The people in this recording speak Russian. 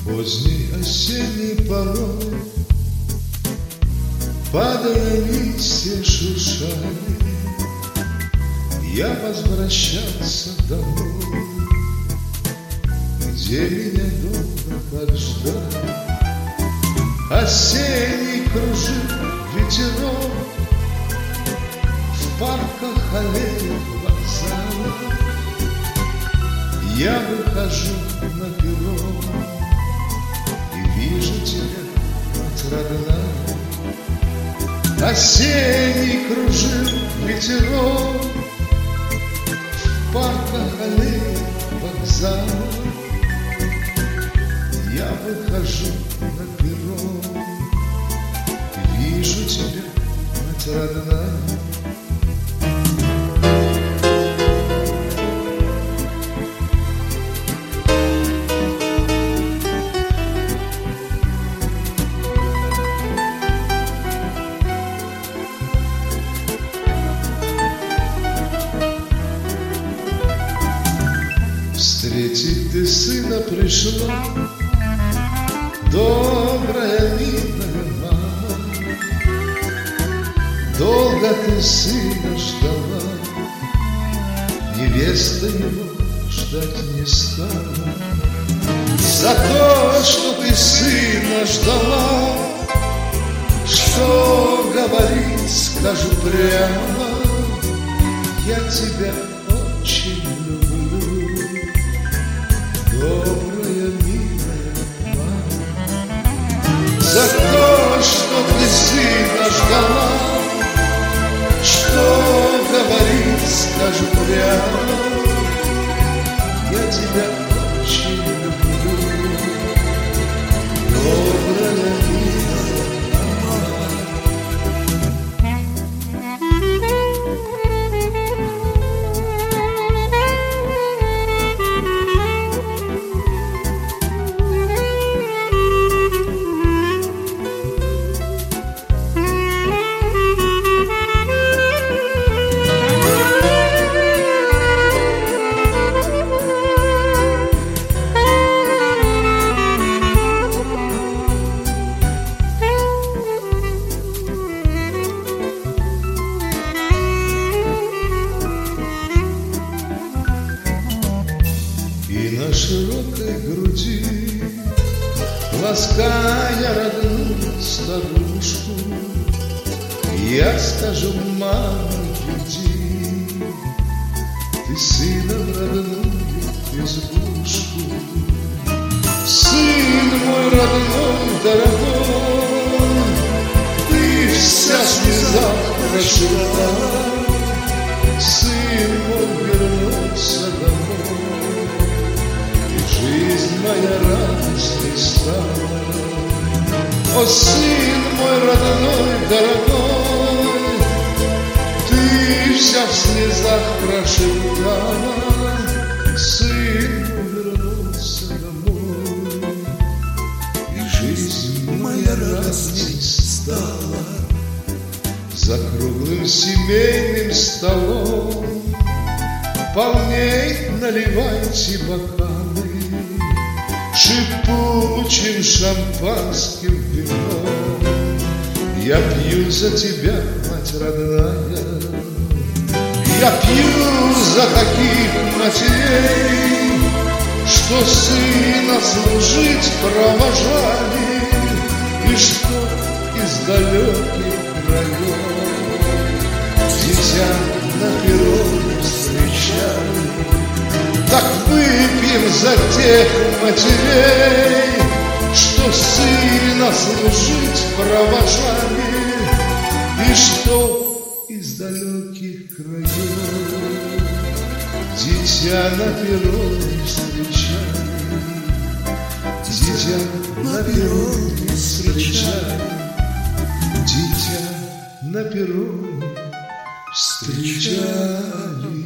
Поздней осенней порой падая листья шуршали, я возвращался домой, где меня долго так ждали. Осенний кружит ветерок в парках, аллеях, вокзалах. Я выхожу на перрон и вижу тебя, мать родная. Осенний кружит ветерок в парках, аллеях, вокзалах. Я выхожу на перрон и вижу тебя, мать родная. Встретить ты сына пришла, добрая, милая мама. Долго ты сына ждала, невеста его ждать не стала. За то, что ты сына ждала, что говорить скажу прямо, я тебя очень люблю, добрая, милая мама. За то, что ты сына ждала, что говорить скажу прямо, я тебя очень люблю, добрая, милая мама. И на широкой груди, лаская родную старушку, я скажу: мама, иди, ты сына в родную избушку. Сын мой родной, дорогой, ты вся в слезах прошептала, сын мой вернулся домой, жизнь моя радостной стала. О, сын мой родной, дорогой, ты вся в слезах прошептала, сын мой вернулся домой, и жизнь моя радостной стала. За круглым семейным столом полней наливайте бокалы, шипучим шампанским вином. Я пью за тебя, мать родная, я пью за таких матерей, что сына служить провожали, и что из далеких краев дитя на перроне встречали. Так выпьем за тех матерей, что сына служить провожали, и что из далеких краев дитя на перроне встречали, дитя на перроне встречали, дитя на перроне встречали.